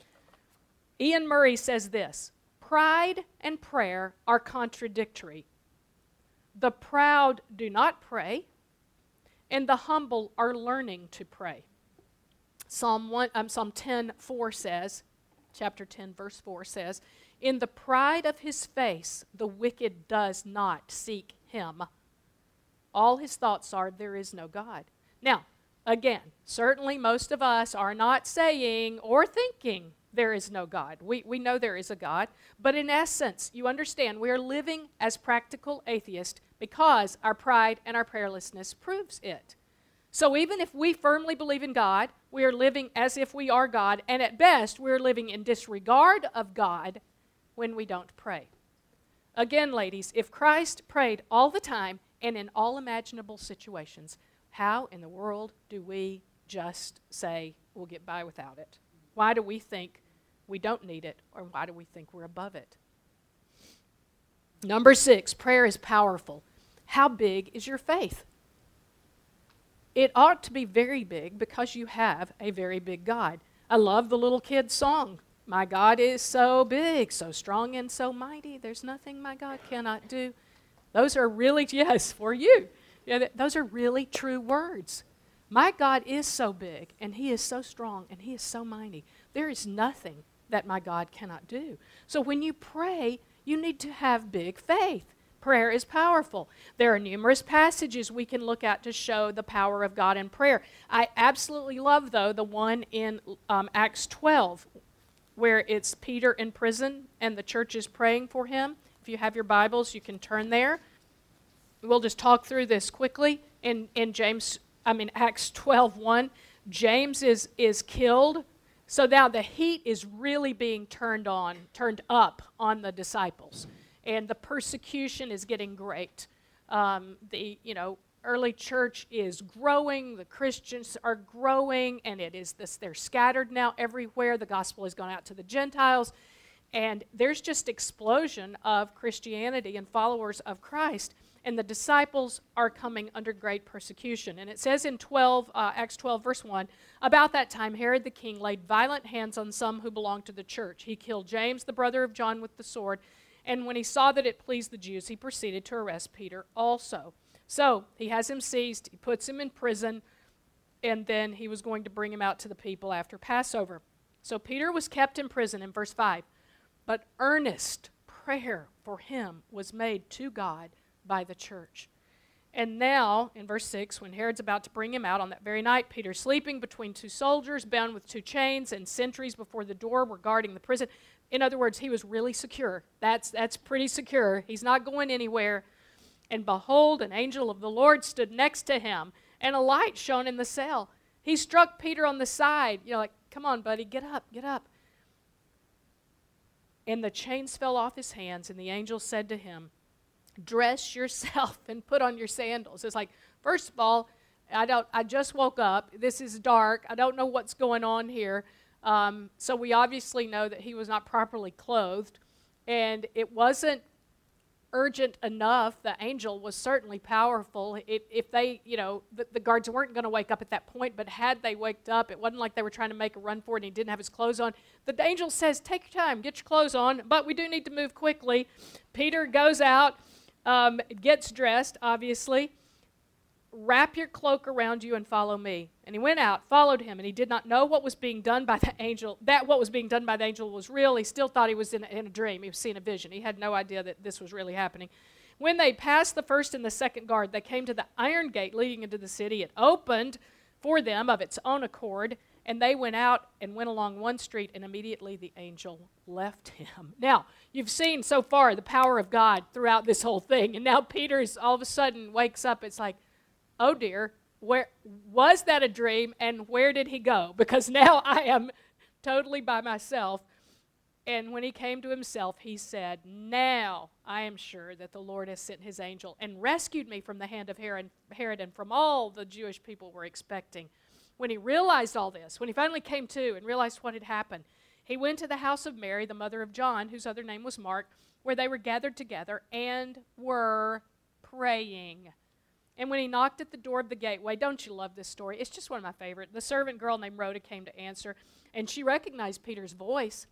Ian Murray says this, pride and prayer are contradictory. The proud do not pray, and the humble are learning to pray. Psalm one, um, Psalm ten four says, chapter ten, verse four says, in the pride of his face, the wicked does not seek him. All his thoughts are, there is no God. Now, again, certainly most of us are not saying or thinking there is no God. We, we know there is a God, but in essence, you understand, we are living as practical atheists because our pride and our prayerlessness proves it. So even if we firmly believe in God, we are living as if we are God, and at best, we're living in disregard of God when we don't pray. Again, ladies, if Christ prayed all the time and in all imaginable situations, how in the world do we just say we'll get by without it? Why do we think we don't need it, or why do we think we're above it? Number six, prayer is powerful. How big is your faith? It ought to be very big because you have a very big God. I love the little kid's song. My God is so big, so strong and so mighty. There's nothing my God cannot do. Those are really, yes, for you. Yeah, th- those are really true words. My God is so big, and He is so strong, and He is so mighty. There is nothing that my God cannot do. So when you pray, you need to have big faith. Prayer is powerful. There are numerous passages we can look at to show the power of God in prayer. I absolutely love, though, the one in um, Acts twelve, where it's Peter in prison and the church is praying for him. If you have your Bibles, you can turn there. We'll just talk through this quickly. In in James, I mean Acts twelve one, James is is killed. So now the heat is really being turned on, turned up on the disciples, and the persecution is getting great. Um, the you know early church is growing, the Christians are growing, and it is this. They're scattered now everywhere. The gospel has gone out to the Gentiles, and there's just explosion of Christianity and followers of Christ. And the disciples are coming under great persecution. And it says in twelve, uh, Acts twelve, verse one, about that time Herod the king laid violent hands on some who belonged to the church. He killed James, the brother of John, with the sword. And when he saw that it pleased the Jews, he proceeded to arrest Peter also. So he has him seized, he puts him in prison, and then he was going to bring him out to the people after Passover. So Peter was kept in prison in verse five. But earnest prayer for him was made to God by the church. And now, in verse six, when Herod's about to bring him out on that very night, Peter's sleeping between two soldiers, bound with two chains, and sentries before the door were guarding the prison. In other words, he was really secure. That's, that's pretty secure. He's not going anywhere. And behold, an angel of the Lord stood next to him, and a light shone in the cell. He struck Peter on the side. You know, like, come on, buddy, get up, get up. And the chains fell off his hands, and the angel said to him, dress yourself and put on your sandals. It's like, first of all, I don't. I just woke up. This is dark. I don't know what's going on here. Um, so we obviously know that he was not properly clothed, and it wasn't urgent enough. The angel was certainly powerful. It, if they, you know, the, the guards weren't going to wake up at that point, but had they waked up, it wasn't like they were trying to make a run for it and he didn't have his clothes on. The angel says, take your time, get your clothes on, but we do need to move quickly. Peter goes out. Um, gets dressed, obviously. Wrap your cloak around you and follow me. And he went out, followed him, and he did not know what was being done by the angel. That what was being done by the angel was real. He still thought he was in a, in a dream. He was seeing a vision. He had no idea that this was really happening. When they passed the first and the second guard, they came to the iron gate leading into the city. It opened for them of its own accord, and they went out and went along one street, and immediately the angel left him. Now, you've seen so far the power of God throughout this whole thing, and now Peter's all of a sudden wakes up. It's like, oh dear, where was that a dream, and where did he go? Because now I am totally by myself. And when he came to himself, he said, now I am sure that the Lord has sent his angel and rescued me from the hand of Herod, Herod and from all the Jewish people were expecting. When he realized all this, when he finally came to and realized what had happened, he went to the house of Mary, the mother of John, whose other name was Mark, where they were gathered together and were praying. And when he knocked at the door of the gateway, don't you love this story? It's just one of my favorite. The servant girl named Rhoda came to answer, and she recognized Peter's voice.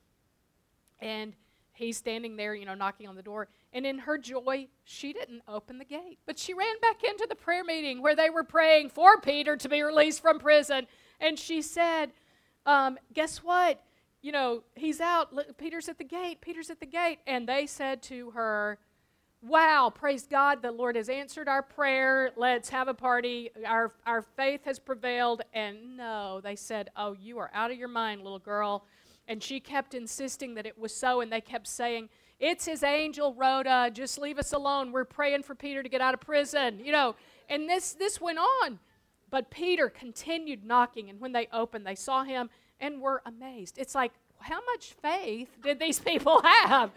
And he's standing there, you know, knocking on the door. And in her joy, she didn't open the gate. But she ran back into the prayer meeting where they were praying for Peter to be released from prison. And she said, um, guess what? You know, he's out. Look, Peter's at the gate. Peter's at the gate. And they said to her, wow, praise God, the Lord has answered our prayer. Let's have a party. Our, our faith has prevailed. And no, they said, oh, you are out of your mind, little girl. And she kept insisting that it was so, and they kept saying, it's his angel, Rhoda, just leave us alone. We're praying for Peter to get out of prison, you know. And this, this went on. But Peter continued knocking, and when they opened, they saw him and were amazed. It's like, how much faith did these people have?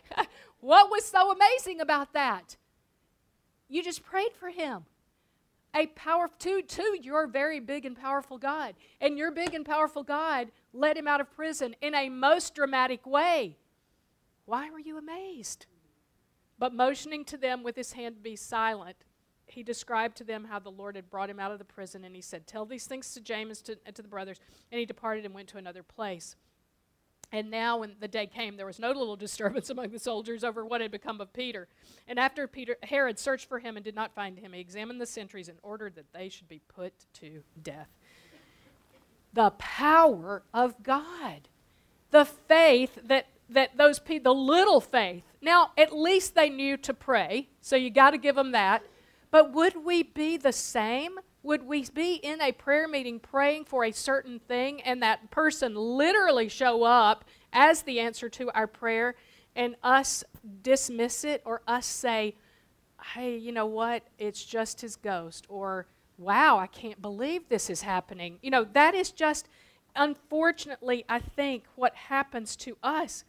What was so amazing about that? You just prayed for him. a power to, to your very big and powerful God. And your big and powerful God led him out of prison in a most dramatic way. Why were you amazed? But motioning to them with his hand to be silent, he described to them how the Lord had brought him out of the prison, and he said, tell these things to James and to, to the brothers. And he departed and went to another place. And now when the day came, there was no little disturbance among the soldiers over what had become of Peter. And after Peter, Herod searched for him and did not find him, he examined the sentries and ordered that they should be put to death. The power of God. The faith that, that those people, the little faith. Now, at least they knew to pray, so you got to give them that. But would we be the same? Would we be in a prayer meeting praying for a certain thing and that person literally show up as the answer to our prayer and us dismiss it or us say, hey, you know what, it's just his ghost, or wow, I can't believe this is happening. You know, that is just, unfortunately, I think, what happens to us.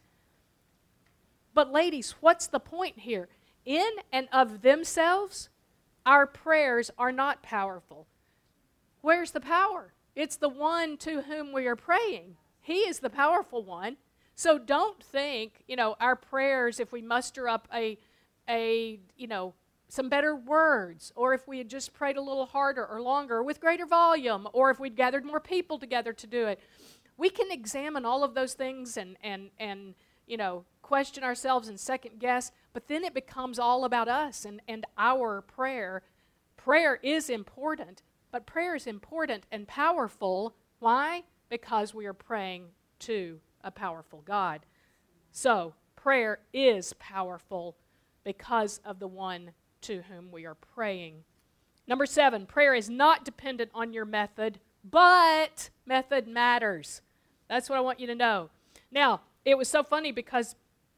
But ladies, what's the point here? In and of themselves, our prayers are not powerful. Where's the power? It's the one to whom we are praying. He is the powerful one. So don't think, you know, our prayers, if we muster up a, a, you know, some better words, or if we had just prayed a little harder or longer with greater volume, or if we'd gathered more people together to do it. We can examine all of those things and, and, and you know, question ourselves and second guess, but then it becomes all about us and, and our prayer. Prayer is important, but prayer is important and powerful. Why? Because we are praying to a powerful God. So, prayer is powerful because of the one to whom we are praying. Number seven, prayer is not dependent on your method, but method matters. That's what I want you to know. Now, it was so funny because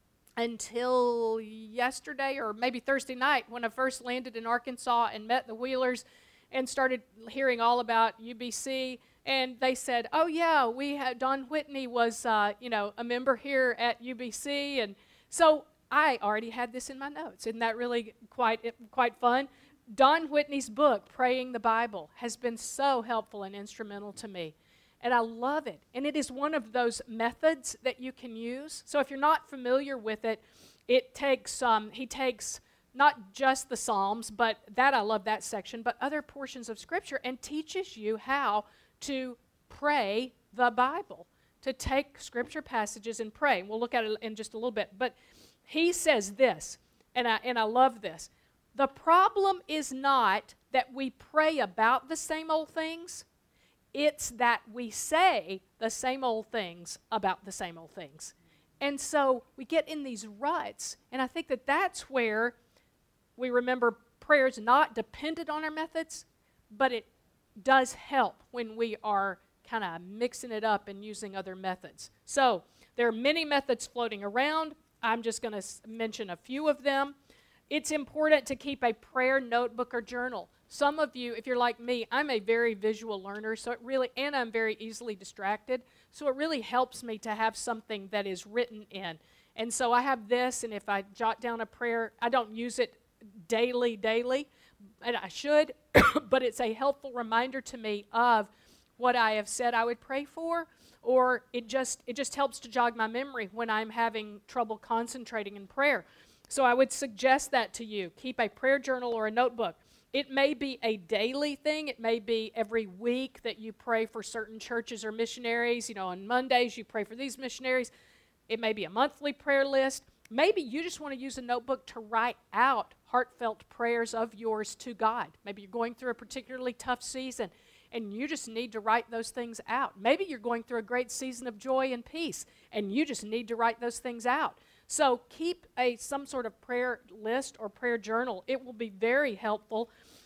until yesterday or maybe Thursday night when I first landed in Arkansas and met the Wheelers and started hearing all about U B C, and they said, oh yeah, we had, Don Whitney was uh, you know, a member here at U B C, and so I already had this in my notes. Isn't that really quite quite fun? Don Whitney's book, Praying the Bible, has been so helpful and instrumental to me. And I love it. And it is one of those methods that you can use. So if you're not familiar with it, it takes, um, he takes not just the Psalms, but that, I love that section, but other portions of Scripture and teaches you how to pray the Bible, to take Scripture passages and pray. And we'll look at it in just a little bit. But he says this, and I, and I love this. The problem is not that we pray about the same old things. It's that we say the same old things about the same old things. And so we get in these ruts, and I think that that's where we remember prayer is not dependent on our methods, but it does help when we are kind of mixing it up and using other methods. So there are many methods floating around. I'm just going to mention a few of them. It's important to keep a prayer notebook or journal. Some of you, if you're like me, I'm a very visual learner, so it really, and I'm very easily distracted, so it really helps me to have something that is written in. And so I have this, and if I jot down a prayer, I don't use it daily, daily, and I should, but it's a helpful reminder to me of what I have said I would pray for, or it just it just helps to jog my memory when I'm having trouble concentrating in prayer. So I would suggest that to you. Keep a prayer journal or a notebook. It may be a daily thing. It may be every week that you pray for certain churches or missionaries. You know, on Mondays you pray for these missionaries. It may be a monthly prayer list. Maybe you just want to use a notebook to write out heartfelt prayers of yours to God. Maybe you're going through a particularly tough season and you just need to write those things out. Maybe you're going through a great season of joy and peace and you just need to write those things out. So keep a some sort of prayer list or prayer journal. It will be very helpful.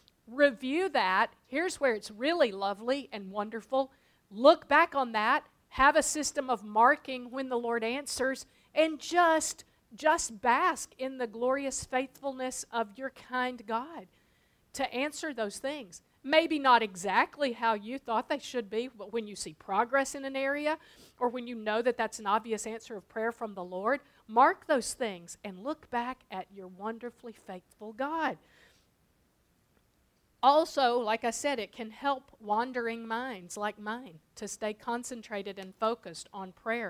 Review that. Here's where it's really lovely and wonderful. Look back on that. Have a system of marking when the Lord answers, and just, just bask in the glorious faithfulness of your kind God to answer those things. Maybe not exactly how you thought they should be, but when you see progress in an area, or when you know that that's an obvious answer of prayer from the Lord, mark those things and look back at your wonderfully faithful God. Also, like I said, it can help wandering minds like mine to stay concentrated and focused on prayer.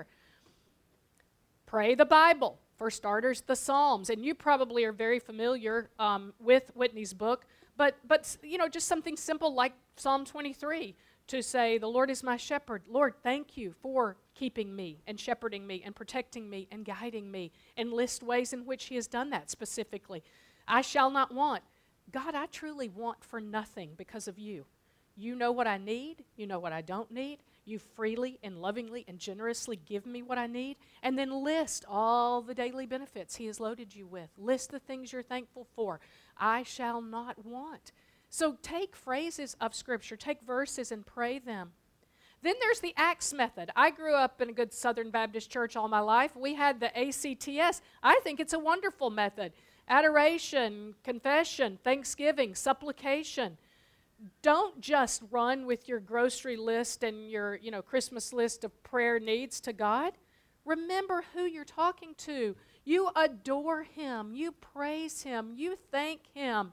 Pray the Bible. For starters, the Psalms. And you probably are very familiar um, with Whitney's book, but, but, you know, just something simple like Psalm twenty-three to say, the Lord is my shepherd. Lord, thank you for keeping me and shepherding me and protecting me and guiding me, and list ways in which he has done that specifically. I shall not want. God, I truly want for nothing because of you. You know what I need. You know what I don't need. You freely and lovingly and generously give me what I need. And then list all the daily benefits he has loaded you with. List the things you're thankful for. I shall not want. So take phrases of Scripture, take verses and pray them. Then there's the ACTS method. I grew up in a good Southern Baptist church all my life. We had the A C T S. I think it's a wonderful method. Adoration, confession, thanksgiving, supplication. Don't just run with your grocery list and your, you know, Christmas list of prayer needs to God. Remember who you're talking to. You adore him. You praise him. You thank him.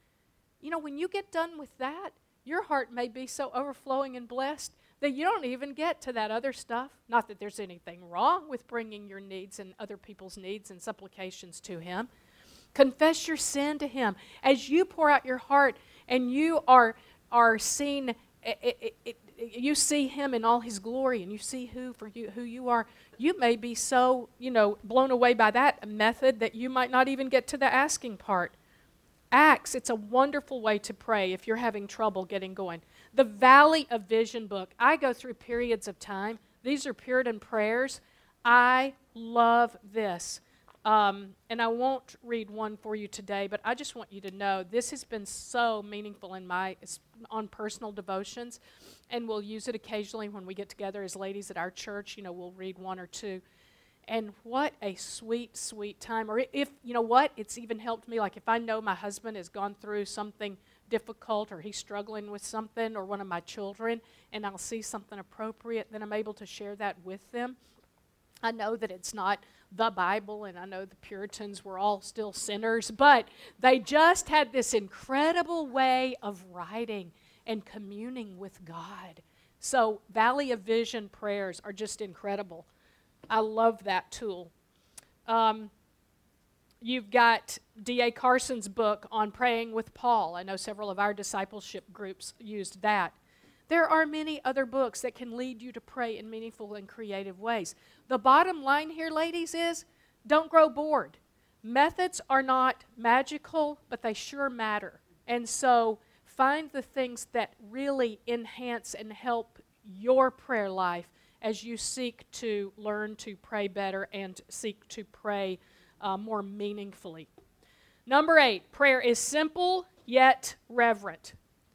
You know, when you get done with that, your heart may be so overflowing and blessed that you don't even get to that other stuff. Not that there's anything wrong with bringing your needs and other people's needs and supplications to him. Confess your sin to him. As you pour out your heart and you are, are seen, it, it, it, you see him in all his glory, and you see who for you who you are, you may be so, you know, blown away by that method that you might not even get to the asking part. Acts, it's a wonderful way to pray if you're having trouble getting going. The Valley of Vision book, I go through periods of time. These are Puritan prayers. I love this. Um, and I won't read one for you today, but I just want you to know this has been so meaningful in my on personal devotions, and we'll use it occasionally when we get together as ladies at our church. You know, we'll read one or two. And what a sweet, sweet time. Or if, you know what, it's even helped me, like if I know my husband has gone through something difficult or he's struggling with something, or one of my children, and I'll see something appropriate, then I'm able to share that with them. I know that it's not the Bible, and I know the Puritans were all still sinners, but they just had this incredible way of writing and communing with God. So Valley of Vision prayers are just incredible. I love that tool. Um, you've got D A Carson's book on praying with Paul. I know several of our discipleship groups used that. There are many other books that can lead you to pray in meaningful and creative ways. The bottom line here, ladies, is don't grow bored. Methods are not magical, but they sure matter. And so find the things that really enhance and help your prayer life as you seek to learn to pray better and seek to pray uh, more meaningfully. Number eight, prayer is simple yet reverent.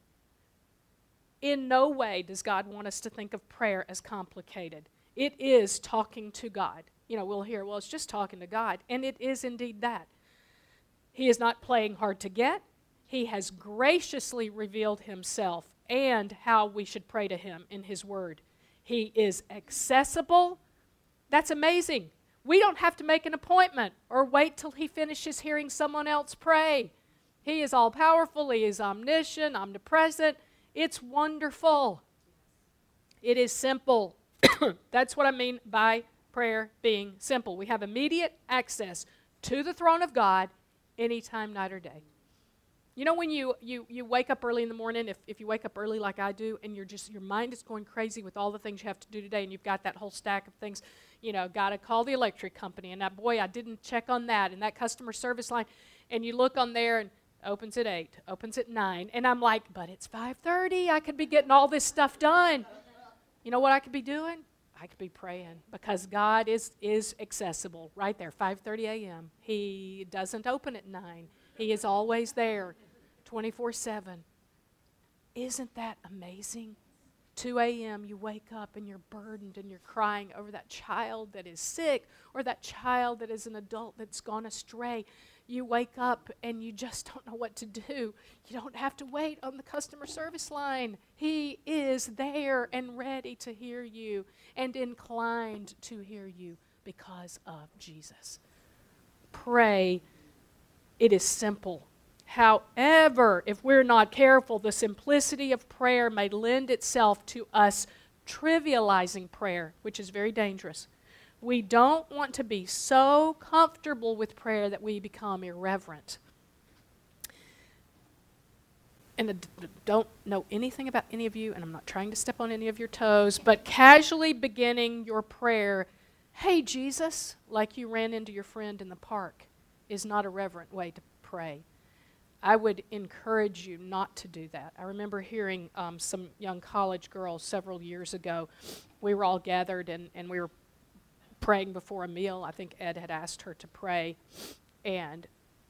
In no way does God want us to think of prayer as complicated. It is talking to God. You know, we'll hear, well, it's just talking to God, and it is indeed that. He is not playing hard to get. He has graciously revealed himself and how we should pray to him in his word. He is accessible. That's amazing. We don't have to make an appointment or wait till he finishes hearing someone else pray. He is all-powerful. He is omniscient, omnipresent. It's wonderful. It is simple. That's what I mean by prayer being simple. We have immediate access to the throne of God anytime, night or day. You know when you, you, you wake up early in the morning, if, if you wake up early like I do, and you're just your mind is going crazy with all the things you have to do today, and you've got that whole stack of things, you know, got to call the electric company, and that, boy, I didn't check on that, and that customer service line, and you look on there, and opens at eight, opens at nine, and I'm like, but it's five thirty, I could be getting all this stuff done. You know what I could be doing? I could be praying, because God is, is accessible right there, five thirty a.m. He doesn't open at nine. He is always there, twenty-four seven. Isn't that amazing? two a.m. you wake up and you're burdened and you're crying over that child that is sick or that child that is an adult that's gone astray. You wake up and you just don't know what to do. You don't have to wait on the customer service line. He is there and ready to hear you and inclined to hear you because of Jesus. Pray. It is simple. However, if we're not careful, the simplicity of prayer may lend itself to us trivializing prayer, which is very dangerous. We don't want to be so comfortable with prayer that we become irreverent. And I don't know anything about any of you, and I'm not trying to step on any of your toes, but casually beginning your prayer, "Hey, Jesus," like you ran into your friend in the park, is not a reverent way to pray. I would encourage you not to do that. I remember hearing um, some young college girls several years ago. We were all gathered, and, and we were praying before a meal. I think Ed had asked her to pray, and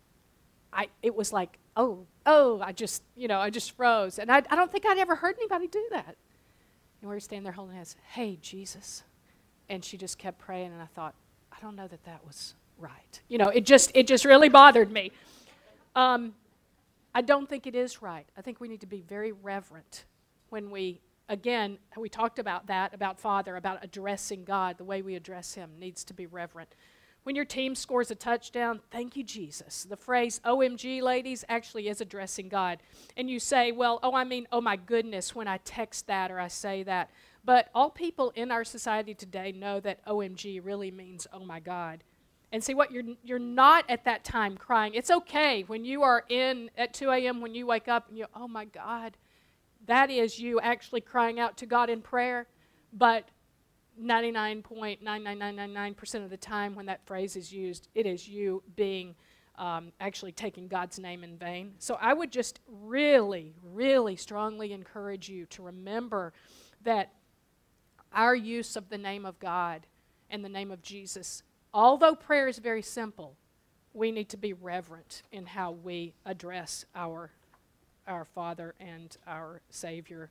I it was like, oh, oh, I just, you know, I just froze. And I, I don't think I'd ever heard anybody do that. And we were standing there holding hands, "Hey, Jesus." And she just kept praying, and I thought, I don't know that that was right. You know, it just it just really bothered me. Um, I don't think it is right. I think we need to be very reverent when we, again, we talked about that, about Father, about addressing God. The way we address Him needs to be reverent. When your team scores a touchdown, "Thank you, Jesus." The phrase O M G, ladies, actually is addressing God. And you say, well, oh, I mean, oh my goodness, when I text that or I say that. But all people in our society today know that O M G really means oh my God. And see what, you're you're not at that time crying. It's okay when you are in at two a.m. when you wake up and you, oh my God. That is you actually crying out to God in prayer. But ninety-nine point nine nine nine nine nine percent of the time when that phrase is used, it is you being um, actually taking God's name in vain. So I would just really, really strongly encourage you to remember that our use of the name of God and the name of Jesus, although prayer is very simple, we need to be reverent in how we address our, our Father and our Savior.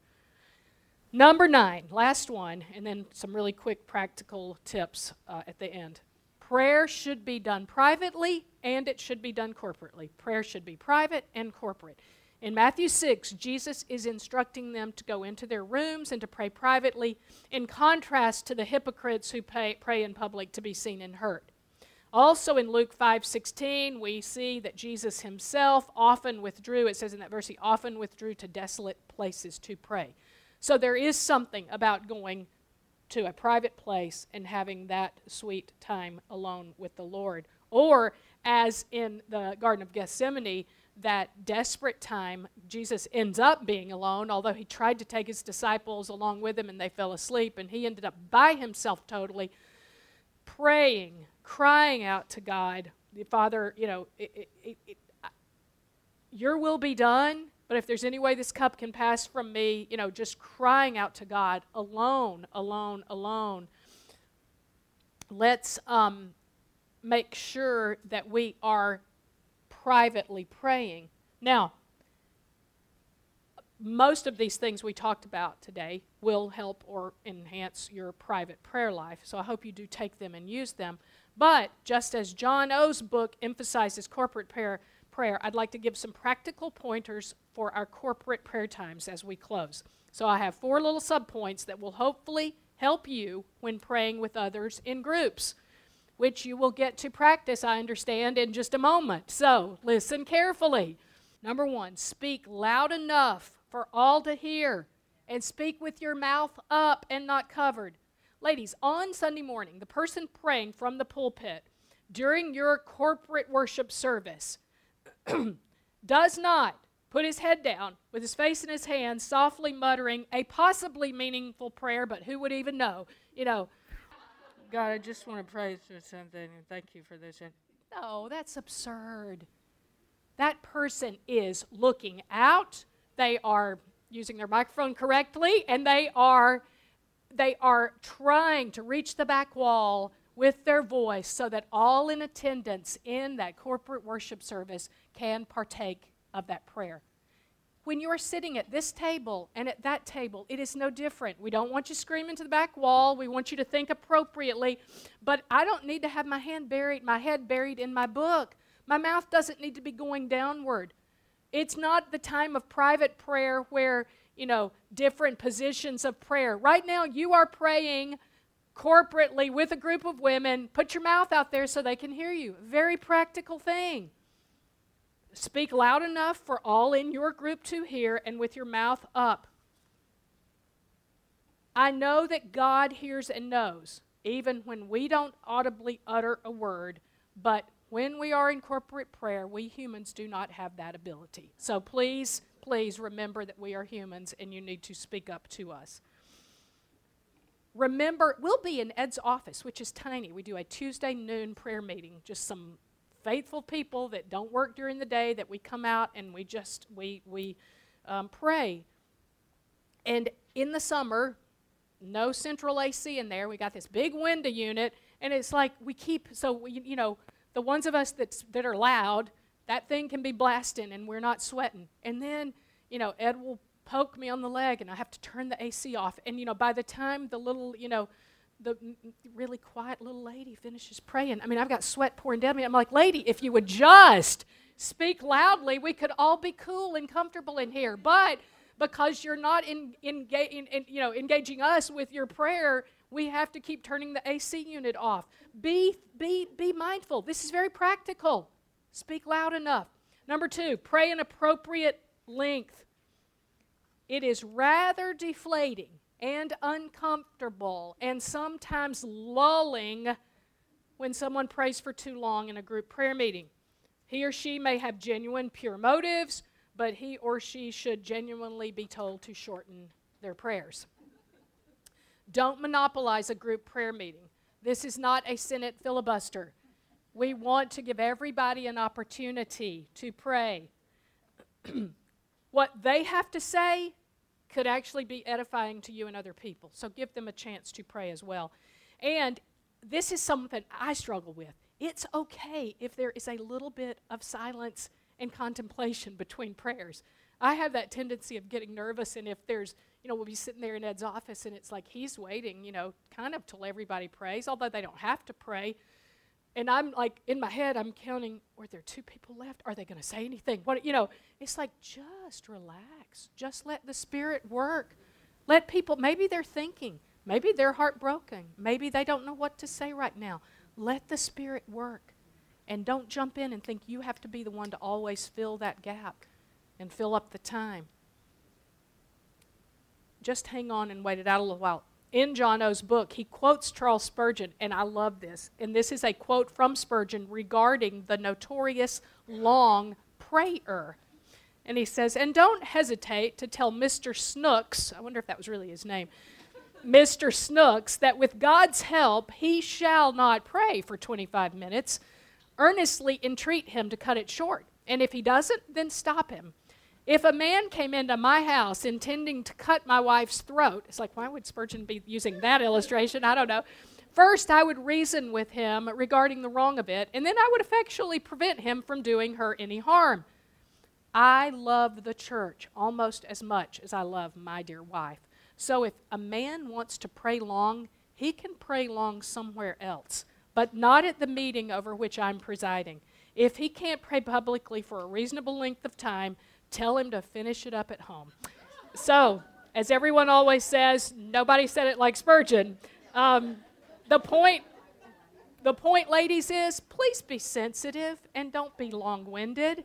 Number nine, last one, and then some really quick practical tips uh, at the end. Prayer should be done privately, and it should be done corporately. Prayer should be private and corporate. In Matthew six, Jesus is instructing them to go into their rooms and to pray privately, in contrast to the hypocrites who pay, pray in public to be seen and heard. Also in Luke five sixteen, we see that Jesus himself often withdrew, it says in that verse, he often withdrew to desolate places to pray. So there is something about going to a private place and having that sweet time alone with the Lord. Or, as in the Garden of Gethsemane, that desperate time, Jesus ends up being alone, although he tried to take his disciples along with him and they fell asleep, and he ended up by himself totally, praying, crying out to God, Father, you know, it, it, it, your will be done, but if there's any way this cup can pass from me, you know, just crying out to God, alone, alone, alone. Let's um, make sure that we are privately praying. Now, most of these things we talked about today will help or enhance your private prayer life, so I hope you do take them and use them. But just as John O's book emphasizes corporate prayer, prayer, I'd like to give some practical pointers for our corporate prayer times as we close. So I have four little subpoints that will hopefully help you when praying with others in groups, which you will get to practice, I understand, in just a moment. So listen carefully. Number one, speak loud enough for all to hear, and speak with your mouth up and not covered. Ladies, on Sunday morning, the person praying from the pulpit during your corporate worship service does not put his head down with his face in his hands, softly muttering a possibly meaningful prayer, but who would even know? You know, God, I just want to pray for something, and thank you for this. No, that's absurd. That person is looking out. They are using their microphone correctly, and they are they are trying to reach the back wall with their voice so that all in attendance in that corporate worship service can partake of that prayer. When you are sitting at this table and at that table, it is no different. We don't want you screaming to the back wall. We want you to think appropriately. But I don't need to have my hand buried, my head buried in my book. My mouth doesn't need to be going downward. It's not the time of private prayer where, you know, different positions of prayer. Right now, you are praying corporately with a group of women. Put your mouth out there so they can hear you. Very practical thing. Speak loud enough for all in your group to hear and with your mouth up. I know that God hears and knows, even when we don't audibly utter a word, but when we are in corporate prayer, we humans do not have that ability. So please, please remember that we are humans and you need to speak up to us. Remember, we'll be in Ed's office, which is tiny. We do a Tuesday noon prayer meeting, just some faithful people that don't work during the day that we come out and we just, we, we um, pray. And in the summer, no central A C in there. We got this big window unit, and it's like we keep, so, we, you know, the ones of us that's, that are loud, that thing can be blasting, and we're not sweating. And then, you know, Ed will poke me on the leg, and I have to turn the A C off. And, you know, by the time the little, you know, the really quiet little lady finishes praying, I mean, I've got sweat pouring down me. I'm like, lady, if you would just speak loudly, we could all be cool and comfortable in here. But because you're not in, in, in, in, you know, engaging us with your prayer, we have to keep turning the A C unit off. Be, be, be mindful. This is very practical. Speak loud enough. Number two, pray an appropriate length. It is rather deflating and uncomfortable and sometimes lulling when someone prays for too long in a group prayer meeting. He or she may have genuine, pure motives, but he or she should genuinely be told to shorten their prayers. Don't monopolize a group prayer meeting. This is not a Senate filibuster. We want to give everybody an opportunity to pray. What they have to say could actually be edifying to you and other people. So give them a chance to pray as well. And this is something I struggle with. It's okay if there is a little bit of silence and contemplation between prayers. I have that tendency of getting nervous, and if there's, you know, we'll be sitting there in Ed's office, and it's like he's waiting, you know, kind of till everybody prays, although they don't have to pray. And I'm like, in my head, I'm counting, were there two people left? Are they going to say anything? What, you know, it's like, just relax. Just let the Spirit work. Let people, maybe they're thinking. Maybe they're heartbroken. Maybe they don't know what to say right now. Let the Spirit work. And don't jump in and think you have to be the one to always fill that gap and fill up the time. Just hang on and wait it out a little while. In John O's book, he quotes Charles Spurgeon, and I love this. And this is a quote from Spurgeon regarding the notorious long prayer. And he says, and don't hesitate to tell Mister Snooks, I wonder if that was really his name, Mister Snooks, that with God's help, he shall not pray for twenty-five minutes. Earnestly entreat him to cut it short. And if he doesn't, then stop him. If a man came into my house intending to cut my wife's throat, it's like, why would Spurgeon be using that illustration? I don't know. First, I would reason with him regarding the wrong of it, and then I would effectually prevent him from doing her any harm. I love the church almost as much as I love my dear wife. So if a man wants to pray long, he can pray long somewhere else, but not at the meeting over which I'm presiding. If he can't pray publicly for a reasonable length of time, tell him to finish it up at home. So, as everyone always says, nobody said it like Spurgeon. Um, the point, the point, ladies, is please be sensitive and don't be long-winded.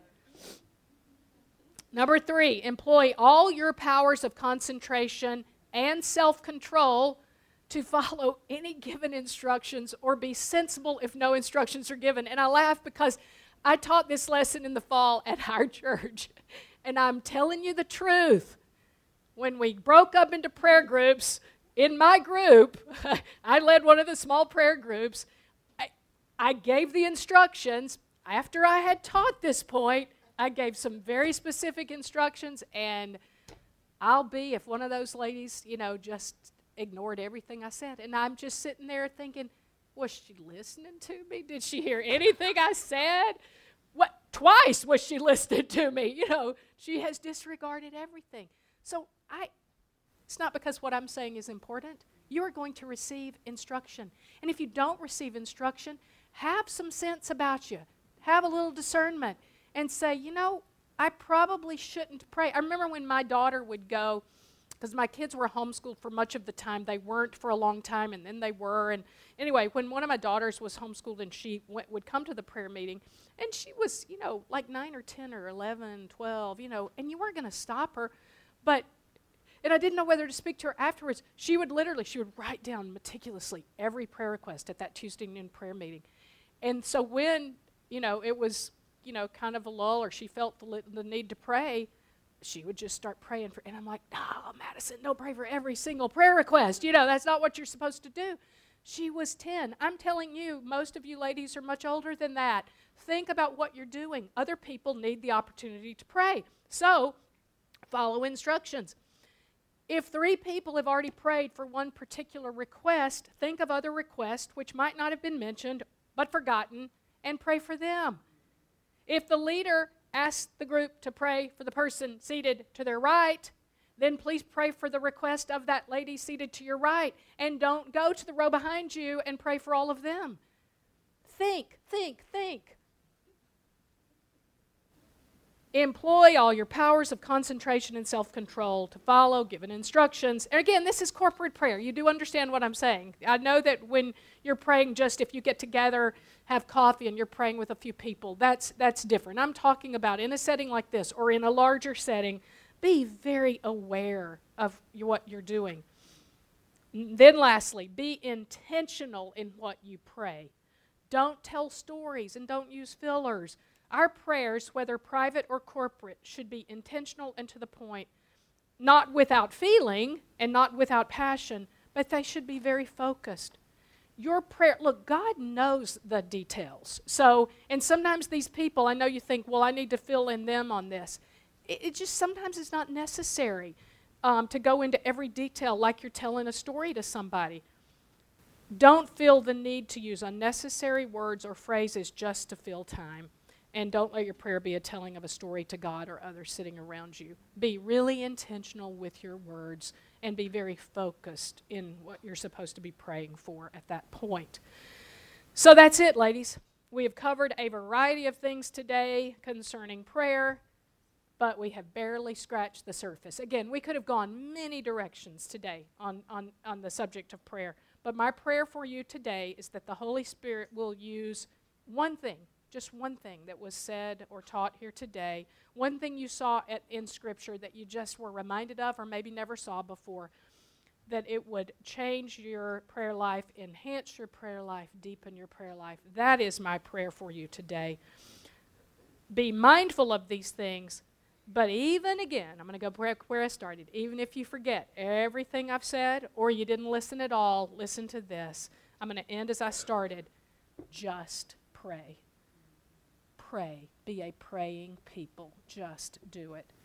Number three, employ all your powers of concentration and self-control to follow any given instructions or be sensible if no instructions are given. And I laugh because I taught this lesson in the fall at our church. And I'm telling you the truth. When we broke up into prayer groups, in my group, I led one of the small prayer groups. I, I gave the instructions. After I had taught this point, I gave some very specific instructions, and I'll be, if one of those ladies, you know, just ignored everything I said. And I'm just sitting there thinking, was she listening to me? Did she hear anything I said? What? Twice was she listening to me. You know, she has disregarded everything. So I, it's not because what I'm saying is important. You are going to receive instruction. And if you don't receive instruction, have some sense about you. Have a little discernment and say, you know, I probably shouldn't pray. I remember when my daughter would go because my kids were homeschooled for much of the time. They weren't for a long time, and then they were. And anyway, when one of my daughters was homeschooled and she went, would come to the prayer meeting, and she was, you know, like nine or ten or eleven, twelve, you know, and you weren't going to stop her. But, and I didn't know whether to speak to her afterwards. She would literally, she would write down meticulously every prayer request at that Tuesday noon prayer meeting. And so when, you know, it was, you know, kind of a lull or she felt the, the need to pray, she would just start praying for, and I'm like, no, Madison, don't pray for every single prayer request. You know, that's not what you're supposed to do. She was ten. I'm telling you, most of you ladies are much older than that. Think about what you're doing. Other people need the opportunity to pray. So, follow instructions. If three people have already prayed for one particular request, think of other requests which might not have been mentioned but forgotten, and pray for them. If the leader ask the group to pray for the person seated to their right, then please pray for the request of that lady seated to your right. And don't go to the row behind you and pray for all of them. Think, think, think. Employ all your powers of concentration and self-control to follow given instructions. And again, this is corporate prayer. You do understand what I'm saying. I know that when you're praying just if you get together, have coffee, and you're praying with a few people, that's, that's different. I'm talking about in a setting like this or in a larger setting, be very aware of what you're doing. Then lastly, be intentional in what you pray. Don't tell stories and don't use fillers. Our prayers, whether private or corporate, should be intentional and to the point, not without feeling and not without passion, but they should be very focused. Your prayer, look, God knows the details. So, and sometimes these people, I know you think, well, I need to fill in them on this. It, it just sometimes it's not necessary um, to go into every detail like you're telling a story to somebody. Don't feel the need to use unnecessary words or phrases just to fill time. And don't let your prayer be a telling of a story to God or others sitting around you. Be really intentional with your words and be very focused in what you're supposed to be praying for at that point. So that's it, ladies. We have covered a variety of things today concerning prayer, but we have barely scratched the surface. Again, we could have gone many directions today on, on, on the subject of prayer, but my prayer for you today is that the Holy Spirit will use one thing, just one thing that was said or taught here today, one thing you saw at, in Scripture that you just were reminded of or maybe never saw before, that it would change your prayer life, enhance your prayer life, deepen your prayer life. That is my prayer for you today. Be mindful of these things, but even again, I'm going to go back where I started, even if you forget everything I've said or you didn't listen at all, listen to this. I'm going to end as I started. Just pray. Pray. Be a praying people. Just do it.